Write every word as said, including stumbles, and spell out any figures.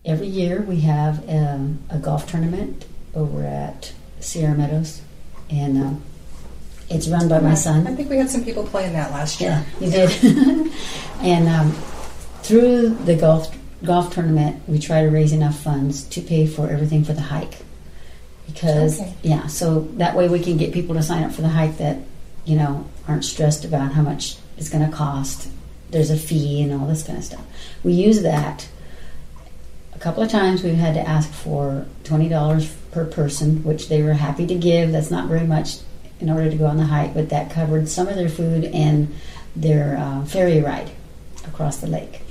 every year we have um, a golf tournament over at Sierra Meadows, and um, it's run by my son. I think we had some people playing that last year. Yeah, you did. And um, through the golf golf tournament, we try to raise enough funds to pay for everything for the hike. Because, okay. yeah, so that way we can get people to sign up for the hike that, you know, aren't stressed about how much it's going to cost. There's a fee and all this kind of stuff. We use that. A couple of times we've had to ask for twenty dollars per person, which they were happy to give. That's not very much in order to go on the hike, but that covered some of their food and their uh, ferry ride across the lake.